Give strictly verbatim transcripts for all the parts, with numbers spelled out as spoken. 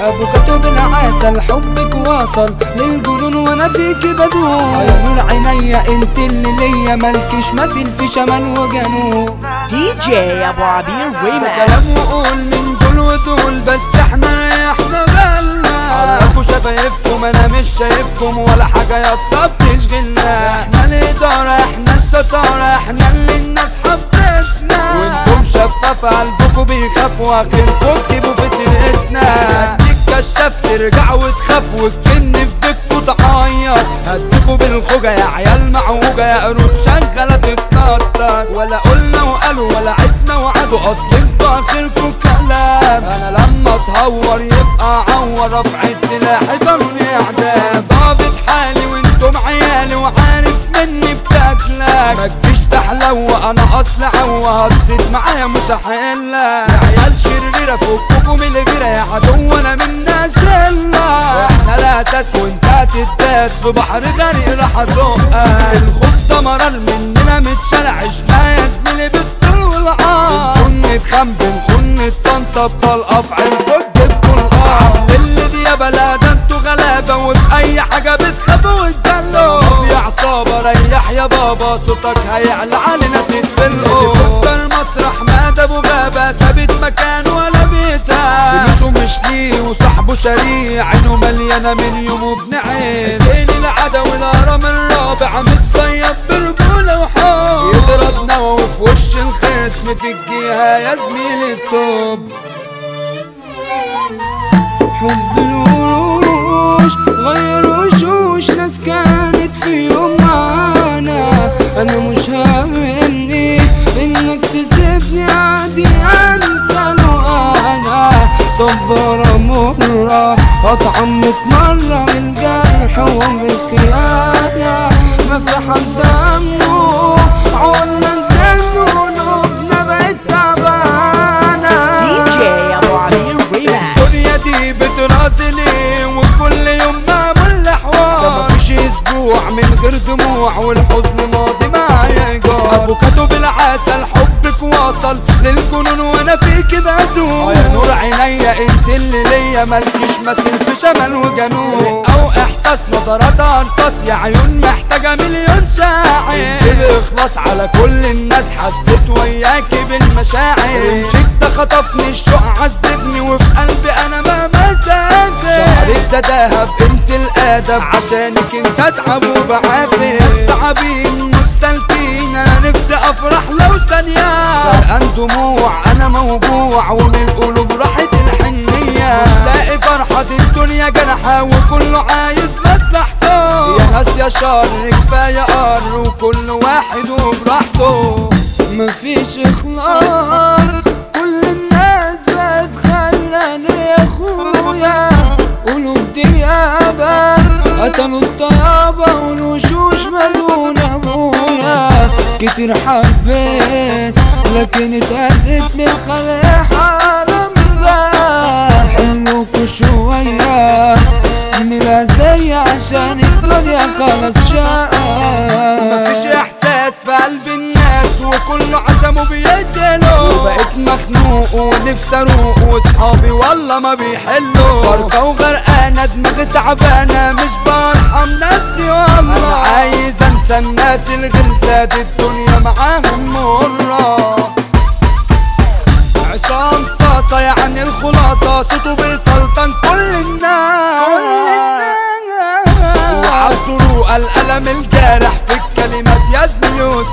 افوكاتو بالعسل حبك واصل للجنون وانا فيك بدون. يا نور عينيا انت اللي ليا مالكش مثيل في شمال وجنوب. دي جي ابو عبير ريماكس. كلام وقول من دول ودول بس احنا ريحنا بالنا. عرفوا شفايفكم انا مش شايفكم ولا حاجه يا اسطى بتشغلنا. احنا الاداره احنا الشطاره احنا اللي الناس حبتنا. وانتم شفاف قلبكم بيخاف واخركم تجيبوا في سرقتنا. كشاف ترجع وتخاف والجن في بيتكوا تعيط. هديكوا بالخوجة يا عيال معوجة يا قرود شغالة تتنطط. ولا قلنا وقالوا ولا عدنا وعدوا اصل انتوا اخركوا كلام. انا لما اتهور يبقى عور رفعة سلاحي قانوني اعدام. ظابط حالي وانتم عيالي وعارف مني بتاكلك. ما تجيش تحلو انا اصل عوة هتصيد معايا مش هحلك. يا عيال شريرة فككوا من الغيرة يا عدو انا منا شلة. احنا الاساس وانت هتداس في بحر غريق راح ازقك. الخوف ده مرار مننا متشلع عشنا يا زميلي بالطول والعار. بنخن نتخم بنخن نتصنطب طلقة في عينكوا تجيبكوا القار. اللي دي يا بلاد انتوا غلابة وفي اي حاجة بتخافوا وتدلوا. في عصابة ريح يا بابا صوتك هيعلى علينا تتفلقوا. اللي المسرح مات ابو غابة ثابت مكانه ولا بيتها. فلوسه مش ليه وصاحبه شريع عينه مليانة من يومه بنعيم. زين العدوي الهرم الرابع متصيب برجولة وحب. يضرب نووي في وش الخصم في الجهة يا زميلي الطب. حب الوروش غير وشوش ناس كانت في يوم معانا. انا مش هاممني انك تسيبني عادي انسى له. انا صبرة مرة اطعم ميت مرة من الجرح ومن الخيانة. ما في حد همه عنا الدم وقلوبنا بقت تعبانة. دي جي ابو عبير ريماكس. الدنيا دي بترازلي وكل يوم بعمل حوار. مفيش اسبوع من غير دموع والحزن ماضي معايا جار. افوكاتو بالعسل حبك واصل للجنون وانا فيك بدون. يا نور عينيا انت اللي ليا مالكش مثيل في شمال وجنوب. او احساس نظرات انفاس يا عيون محتاجه مليون شاعر. انت اخلاص على كل الناس حسيت وياكي بالمشاعر. مشيت خطفني الشوق عذبني وفي قلبي انا ما مسافر. شعرك ده دهب انت الادب عشانك انت اتعب وبعافر. مستعبين مش سالكين انا نفسي افرح لو ثانيه. غرقان دموع انا موجوع ومن القلوب راحت الحنيه. مش لاقي فرحة الدنيا جنحة وكله عايز مصلحته. يا ناس يا شر كفايه قر وكل واحد وبراحته. مفيش اخلاص كل الناس بقت خيرانة يا اخويا. قلوب ديابة قتلوا الطيابة والوشوش ملون ابويا. كتير حبيت لكن اتأذيت من خلق حرام ده. حلوكوا شوية من الأذية عشان الدنيا خلاص شاء. مفيش احساس في قلب الناس وكله عشمه بيقتلوا. وبقيت مخنوق ونفسي اروق واصحابي والله ما بيحلوا. فرقة وغرقانة دماغي تعبانة مش برحم نفسي والله. انا عايز انسى الناس الغلسات الدنيا معاهم مرة. عصام صاصة يعني الخلاصة صوته بيسلطن كل الناس. وعالطرق الألم الجارح في الكلمات يا زميلي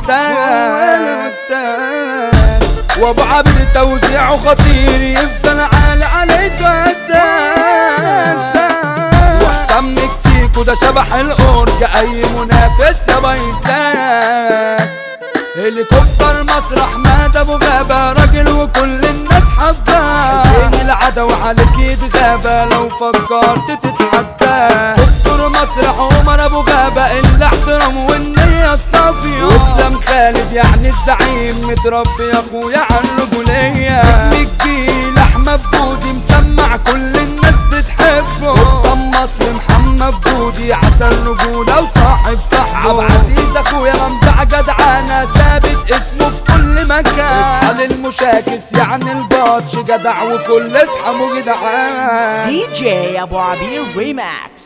أستاذ. وابو عبد توزيعه خطير يفضل عالي عليك اساس. وحسام مكسيكو ده شبح الأورج اي منافس يا بيتاس. هليكوبتر مسرح مات ابو غابة راجل وكل الناس حباه. زين العدو عليك يتغابى لو فكرت تتحداه. دكتور مسرح عمر ابو غابة الاحترام والنية الصافية. واسلام خالد يعني الزعيم متربي يا اخويا عالرجولية. الجيل احمد بودي مسمع كل الناس بتحبه. قدام مصر محمد بودي عسل رجولة وصاحب صحبه. عبد العزيز اخويا ممدع جدعانة ثابت اسمه في كل مكان. اصحى للمش شاكس يعني البطش جدع وكل اصحابه جدعان. دي جي ابو عبير ريماكس.